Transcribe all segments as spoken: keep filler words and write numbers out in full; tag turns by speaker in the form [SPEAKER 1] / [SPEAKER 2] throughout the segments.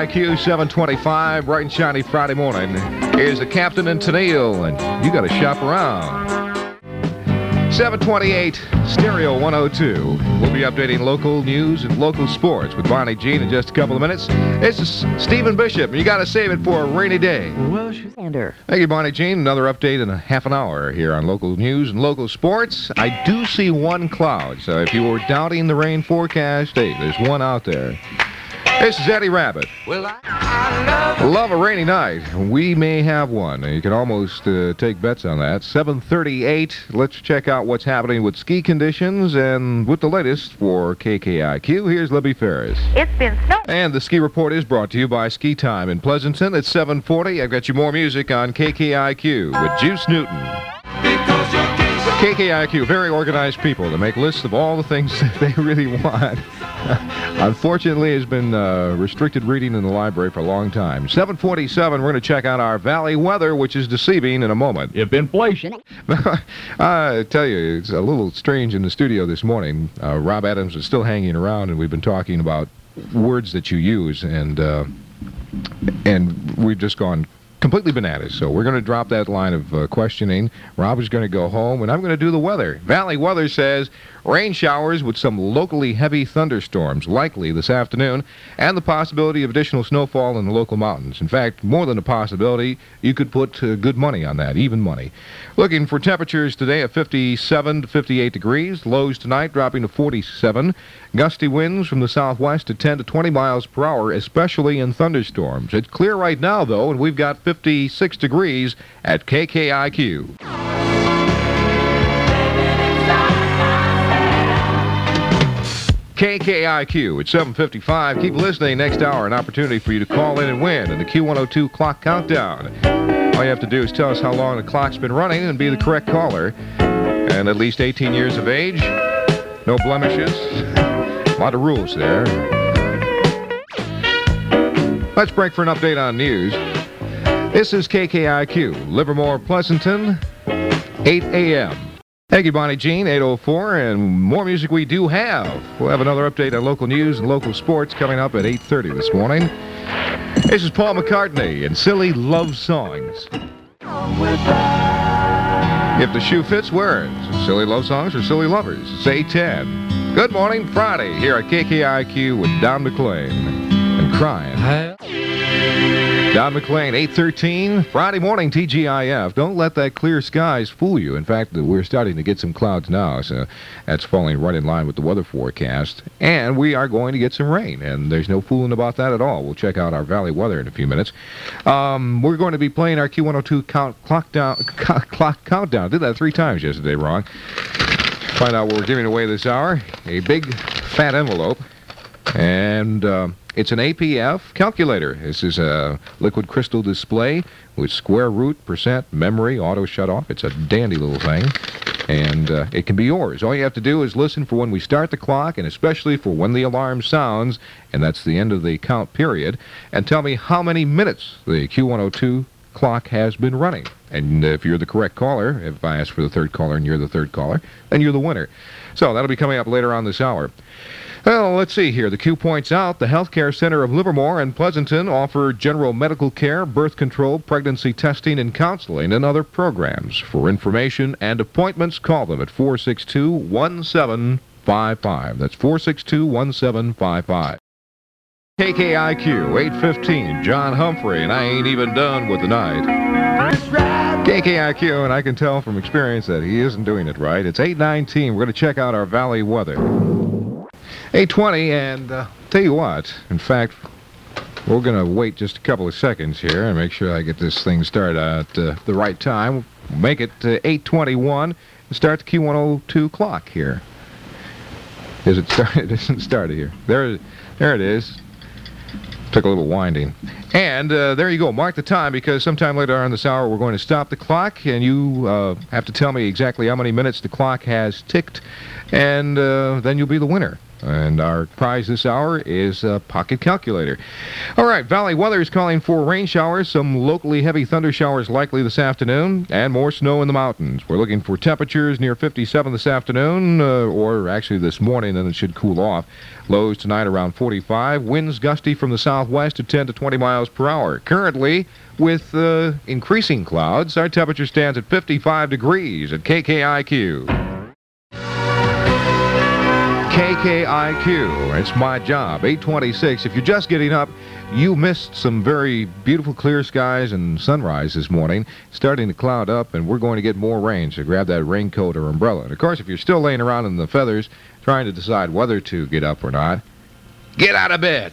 [SPEAKER 1] I Q seven twenty-five, bright and shiny Friday morning. Here's the captain and Tennille, and you got to shop around. seven twenty-eight, Stereo one oh two. We'll be updating local news and local sports with Bonnie Jean in just a couple of minutes. This is Stephen Bishop, and you got to save it for a rainy day.
[SPEAKER 2] Well, she's under.
[SPEAKER 1] Thank you, Bonnie Jean. Another update in a half an hour here on local news and local sports. I do see one cloud, so if you were doubting the rain forecast, hey, there's one out there. This is Eddie Rabbit.
[SPEAKER 3] Well, I, I love,
[SPEAKER 1] love a rainy night. We may have one. You can almost uh, take bets on that. seven thirty-eight. Let's check out what's happening with ski conditions and with the latest for K K I Q. Here's Libby Ferris.
[SPEAKER 4] It's been snowing.
[SPEAKER 1] And the ski report is brought to you by Ski Time in Pleasanton. It's seven forty. I've got you more music on K K I Q with Juice Newton. K K I Q, very organized people to make lists of all the things that they really want. Unfortunately, has been uh, restricted reading in the library for a long time. seven forty-seven, we're going to check out our valley weather, which is deceiving in a moment.
[SPEAKER 2] If inflation.
[SPEAKER 1] I tell you, it's a little strange in the studio this morning. Uh, Rob Adams is still hanging around, and we've been talking about words that you use, and uh, and we've just gone completely bananas. So we're going to drop that line of uh, questioning. Rob is going to go home, and I'm going to do the weather. Valley weather says rain showers with some locally heavy thunderstorms likely this afternoon, and the possibility of additional snowfall in the local mountains. In fact, more than a possibility, you could put uh, good money on that, even money. Looking for temperatures today at fifty-seven to fifty-eight degrees. Lows tonight dropping to forty-seven. Gusty winds from the southwest at ten to twenty miles per hour, especially in thunderstorms. It's clear right now, though, and we've got fifty-six degrees at K K I Q. K K I Q at seven fifty-five. Keep listening. Next hour, an opportunity for you to call in and win in the Q one oh two clock countdown. All you have to do is tell us how long the clock's been running and be the correct caller. And at least eighteen years of age. No blemishes. A lot of rules there. Let's break for an update on news. This is K K I Q, Livermore, Pleasanton, eight a.m. Thank you, Bonnie Jean, eight oh four, and more music we do have. We'll have another update on local news and local sports coming up at eight thirty this morning. This is Paul McCartney and Silly Love Songs. If the shoe fits, wear it. Silly Love Songs or Silly Lovers. It's eight ten. Good morning, Friday, here at K K I Q with Don McLean and Crying. Don McLean, eight thirteen, Friday morning, T G I F. Don't let that clear skies fool you. In fact, we're starting to get some clouds now, so that's falling right in line with the weather forecast. And we are going to get some rain, and there's no fooling about that at all. We'll check out our valley weather in a few minutes. Um, we're going to be playing our Q one oh two count, clock, down, clock countdown. I did that three times yesterday wrong. Find out what we're giving away this hour. A big, fat envelope. And uh, it's an A P F calculator. This is a liquid crystal display with square root, percent, memory, auto shut-off. It's a dandy little thing, and uh, it can be yours. All you have to do is listen for when we start the clock, and especially for when the alarm sounds, and that's the end of the count period, and tell me how many minutes the Q one oh two clock has been running. And if you're the correct caller, if I ask for the third caller and you're the third caller, then you're the winner. So that'll be coming up later on this hour. Well, let's see here. The Q points out the Healthcare Center of Livermore and Pleasanton offer general medical care, birth control, pregnancy testing, and counseling, and other programs. For information and appointments, call them at four six two, one seven five five. That's four six two, one seven five five. K K I Q, eight fifteen, John Humphrey, and I ain't even done with the night. K K I Q, and I can tell from experience that he isn't doing it right. It's eight nineteen. We're going to check out our valley weather. eight twenty, and uh, tell you what, in fact, we're going to wait just a couple of seconds here and make sure I get this thing started at uh, the right time. Make it uh, eight twenty-one and start the Q one oh two clock here. Is it started? It isn't started here. There, there it is. Took a little winding. And uh, there you go. Mark the time, because sometime later on this hour we're going to stop the clock, and you uh, have to tell me exactly how many minutes the clock has ticked, and uh, then you'll be the winner. And our prize this hour is a pocket calculator. All right, Valley Weather is calling for rain showers, some locally heavy thunder showers likely this afternoon, and more snow in the mountains. We're looking for temperatures near fifty-seven this afternoon, uh, or actually this morning, then it should cool off. Lows tonight around forty-five. Winds gusty from the southwest at ten to twenty miles per hour. Currently, with uh, increasing clouds, our temperature stands at fifty-five degrees at K K I Q. K K I Q, it's my job, eight twenty-six. If you're just getting up, you missed some very beautiful clear skies and sunrise this morning. Starting to cloud up, and we're going to get more rain, so grab that raincoat or umbrella. And of course, if you're still laying around in the feathers, trying to decide whether to get up or not, get out of bed.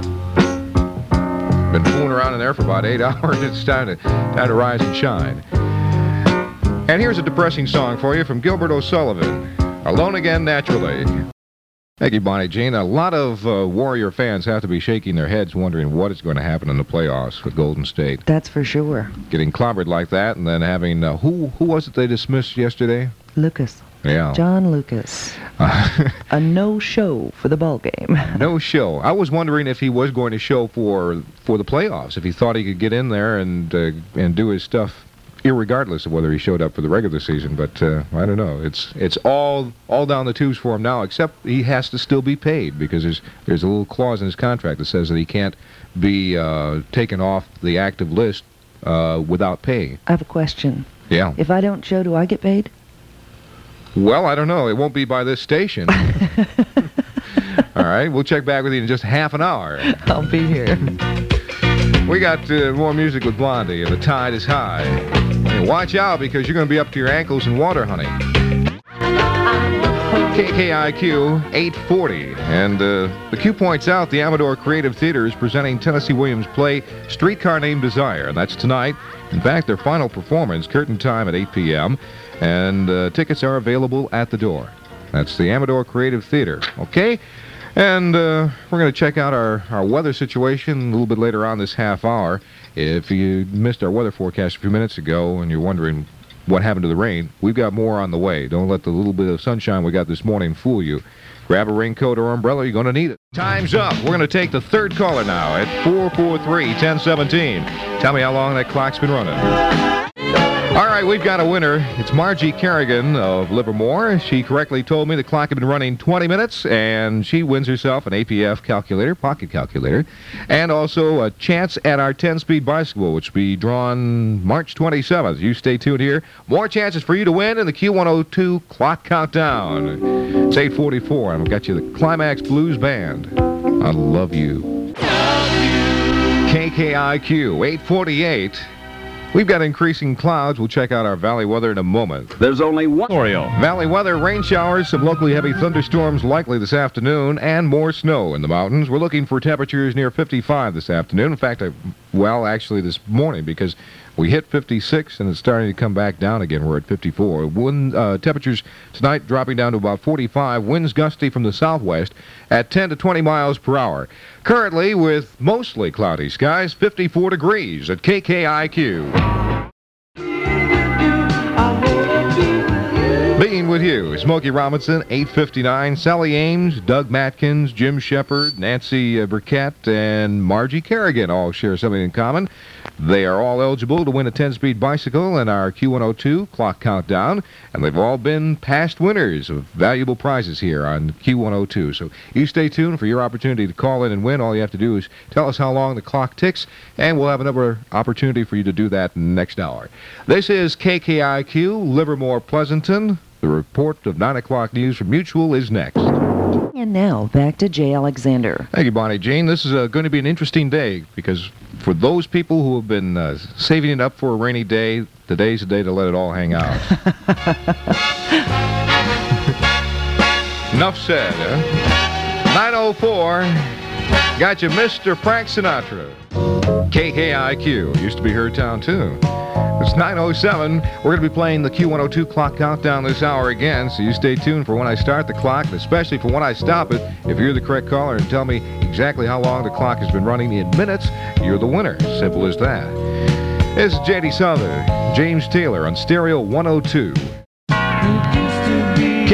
[SPEAKER 1] Been fooling around in there for about eight hours. It's time to, time to rise and shine. And here's a depressing song for you from Gilbert O'Sullivan, Alone Again Naturally. Thank you, Bonnie Jean. A lot of uh, Warrior fans have to be shaking their heads wondering what is going to happen in the playoffs with Golden State.
[SPEAKER 2] That's for sure.
[SPEAKER 1] Getting clobbered like that, and then having, uh, who who was it they dismissed yesterday?
[SPEAKER 2] Lucas.
[SPEAKER 1] Yeah.
[SPEAKER 2] John Lucas. Uh, a no-show for the ball game.
[SPEAKER 1] No show. I was wondering if he was going to show for for the playoffs, if he thought he could get in there and uh, and do his stuff irregardless of whether he showed up for the regular season, but uh, I don't know. It's it's all all down the tubes for him now, except he has to still be paid because there's there's a little clause in his contract that says that he can't be uh, taken off the active list uh, without pay.
[SPEAKER 2] I have a question.
[SPEAKER 1] Yeah.
[SPEAKER 2] If I don't show, do I get paid?
[SPEAKER 1] Well, I don't know. It won't be by this station. All right, we'll check back with you in just half an hour.
[SPEAKER 2] I'll be here.
[SPEAKER 1] We got uh, more music with Blondie, and the tide is high. And watch out, because you're going to be up to your ankles in water, honey. K K I Q eight forty. And uh, the Q points out the Amador Creative Theater is presenting Tennessee Williams' play Streetcar Named Desire. And that's tonight. In fact, their final performance, curtain time at eight p.m. And uh, tickets are available at the door. That's the Amador Creative Theater. Okay? And uh, we're going to check out our, our weather situation a little bit later on this half hour. If you missed our weather forecast a few minutes ago and you're wondering what happened to the rain, we've got more on the way. Don't let the little bit of sunshine we got this morning fool you. Grab a raincoat or umbrella, you're going to need it. Time's up. We're going to take the third caller now at four four three, one zero one seven. Tell me how long that clock's been running. All right, we've got a winner. It's Margie Kerrigan of Livermore. She correctly told me the clock had been running twenty minutes, and she wins herself an A P F calculator, pocket calculator, and also a chance at our ten-speed bicycle, which will be drawn March twenty-seventh. You stay tuned here. More chances for you to win in the Q one oh two Clock Countdown. It's eight forty-four, and I've got you the Climax Blues Band. I love you. K K I Q eight forty-eight. We've got increasing clouds. We'll check out our valley weather in a moment.
[SPEAKER 4] There's only one
[SPEAKER 1] Oriole. Valley weather, rain showers, some locally heavy thunderstorms likely this afternoon, and more snow in the mountains. We're looking for temperatures near fifty-five this afternoon. In fact, I, well, actually this morning, because we hit fifty-six and it's starting to come back down again. We're at fifty-four. Wind, uh, temperatures tonight dropping down to about forty-five. Winds gusty from the southwest at ten to twenty miles per hour. Currently, with mostly cloudy skies, fifty-four degrees at K K I Q. Being with you, Smokey Robinson, eight fifty-nine, Sally Ames, Doug Matkins, Jim Shepard, Nancy uh, Burkett, and Margie Kerrigan all share something in common. They are all eligible to win a ten-speed bicycle in our Q one oh two Clock Countdown, and they've all been past winners of valuable prizes here on Q one oh two. So you stay tuned for your opportunity to call in and win. All you have to do is tell us how long the clock ticks, and we'll have another opportunity for you to do that next hour. This is K K I Q, Livermore, Pleasanton. The report of nine o'clock news from Mutual is next.
[SPEAKER 2] And now, back to Jay Alexander.
[SPEAKER 1] Thank you, Bonnie Jean. This is uh, going to be an interesting day, because for those people who have been uh, saving it up for a rainy day, today's the day to let it all hang out. Enough said, huh? nine oh four, got you Mister Frank Sinatra. K K I Q, used to be her town, too. It's nine oh seven. We're going to be playing the Q one oh two Clock Countdown this hour again, so you stay tuned for when I start the clock, and especially for when I stop it. If you're the correct caller and tell me exactly how long the clock has been running in minutes, you're the winner. Simple as that. This is J D Souther, James Taylor on Stereo one oh two. K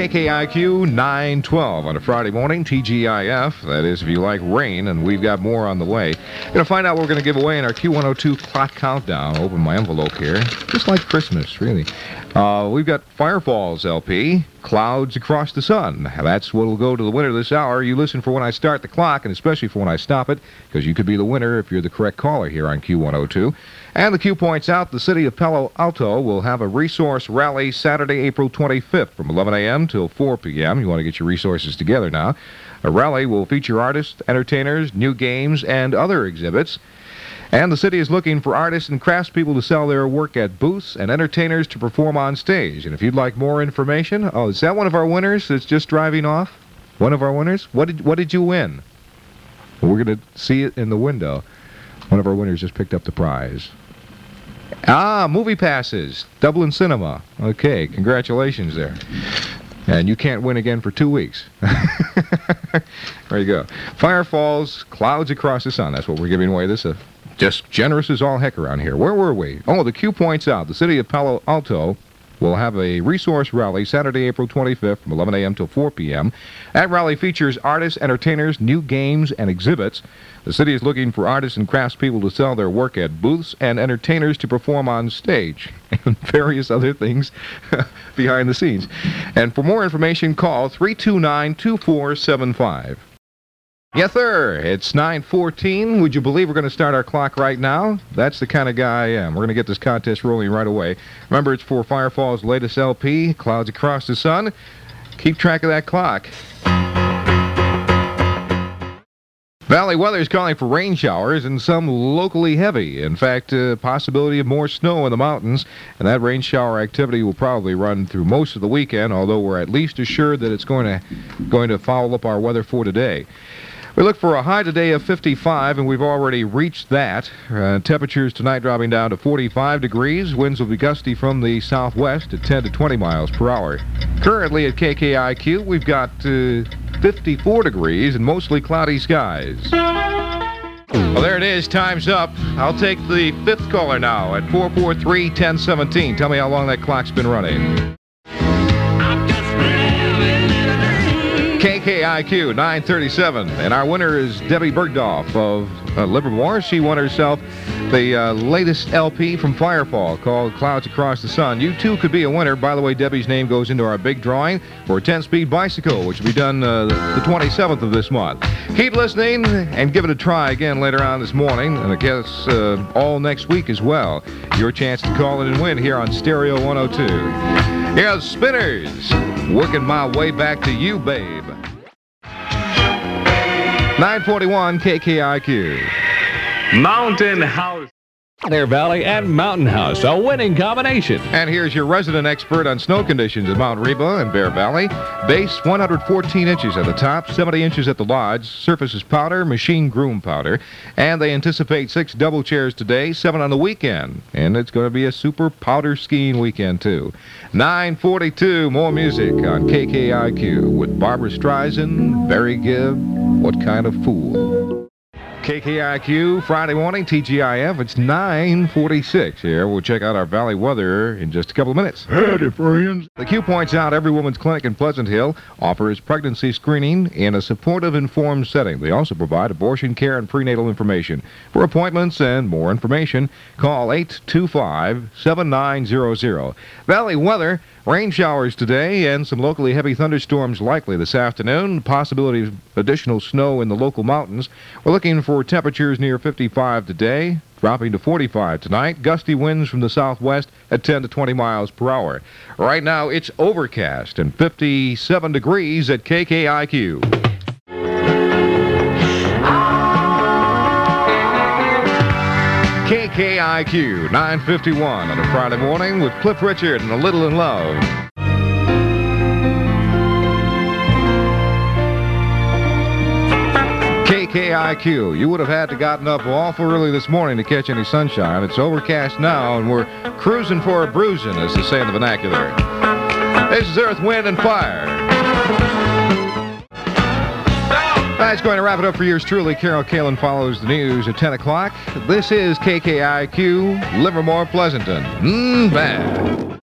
[SPEAKER 1] K K I Q nine twelve on a Friday morning, T G I F. That is, if you like rain, and we've got more on the way. Going to find out what we're going to give away in our Q one oh two clock countdown. I'll open my envelope here. Just like Christmas, really. Uh, we've got Firefalls L P, Clouds Across the Sun. That's what will go to the winner this hour. You listen for when I start the clock, and especially for when I stop it, because you could be the winner if you're the correct caller here on Q one oh two. And the Q points out the city of Palo Alto will have a resource rally Saturday, April twenty-fifth from eleven a.m. till four p.m. You want to get your resources together now. A rally will feature artists, entertainers, new games, and other exhibits. And the city is looking for artists and craftspeople to sell their work at booths and entertainers to perform on stage. And if you'd like more information, oh, is that one of our winners that's just driving off? One of our winners? What did what did you win? Well, we're going to see it in the window. One of our winners just picked up the prize. Ah, movie passes. Dublin Cinema. Okay, congratulations there. And you can't win again for two weeks. There you go. Firefalls, Clouds Across the Sun. That's what we're giving away. This is just generous as all heck around here. Where were we? Oh, the Q points out the city of Palo Alto will have a resource rally Saturday, April twenty-fifth from eleven a.m. till four p.m. That rally features artists, entertainers, new games, and exhibits. The city is looking for artists and craftspeople to sell their work at booths and entertainers to perform on stage and various other things behind the scenes. And for more information, call three two nine, two four seven five. Yes, sir. It's nine fourteen. Would you believe we're going to start our clock right now? That's the kind of guy I am. We're going to get this contest rolling right away. Remember, it's for Firefall's latest L P, Clouds Across the Sun. Keep track of that clock. Valley weather is calling for rain showers and some locally heavy. In fact, uh, possibility of more snow in the mountains, and that rain shower activity will probably run through most of the weekend, although we're at least assured that it's going to going to foul up our weather for today. We look for a high today of fifty-five, and we've already reached that. Uh, temperatures tonight dropping down to forty-five degrees. Winds will be gusty from the southwest at ten to twenty miles per hour. Currently at K K I Q, we've got uh, fifty-four degrees and mostly cloudy skies. Well, there it is. Time's up. I'll take the fifth caller now at four four three, one oh one seven. Tell me how long that clock's been running. K K I Q nine thirty-seven, and our winner is Debbie Bergdorf of uh, Livermore. She won herself the uh, latest L P from Firefall called Clouds Across the Sun. You too could be a winner. By the way, Debbie's name goes into our big drawing for a ten-speed bicycle, which will be done uh, the twenty-seventh of this month. Keep listening and give it a try again later on this morning, and I guess uh, all next week as well. Your chance to call in and win here on Stereo one oh two. Here's Spinners, working my way back to you, babe. nine forty-one K K I Q.
[SPEAKER 4] Mountain House. Bear Valley and Mountain House, a winning combination.
[SPEAKER 1] And here's your resident expert on snow conditions at Mount Reba and Bear Valley. Base one hundred fourteen inches at the top, seventy inches at the lodge. Surface is powder, machine groom powder. And they anticipate six double chairs today, seven on the weekend. And it's going to be a super powder skiing weekend, too. nine forty-two, more music on K K I Q with Barbra Streisand, Barry Gibb, What Kind of Fool? K K I Q, Friday morning, T G I F. It's nine forty-six here. We'll check out our valley weather in just a couple of minutes.
[SPEAKER 5] Howdy, friends.
[SPEAKER 1] The Q points out every woman's clinic in Pleasant Hill offers pregnancy screening in a supportive, informed setting. They also provide abortion care and prenatal information. For appointments and more information, call eight two five, seven nine zero zero. Valley weather. Rain showers today and some locally heavy thunderstorms likely this afternoon. Possibility of additional snow in the local mountains. We're looking for temperatures near fifty-five today, dropping to forty-five tonight. Gusty winds from the southwest at ten to twenty miles per hour. Right now it's overcast and fifty-seven degrees at K K I Q. K K I Q nine fifty-one on a Friday morning with Cliff Richard and A Little in Love. K K I Q, you would have had to gotten up awful early this morning to catch any sunshine. It's overcast now, and we're cruising for a bruising, as they say in the vernacular. This is Earth, Wind, and Fire. That's going to wrap it up for yours truly. Carol Kalin follows the news at ten o'clock. This is K K I Q, Livermore, Pleasanton. Mmm, bad.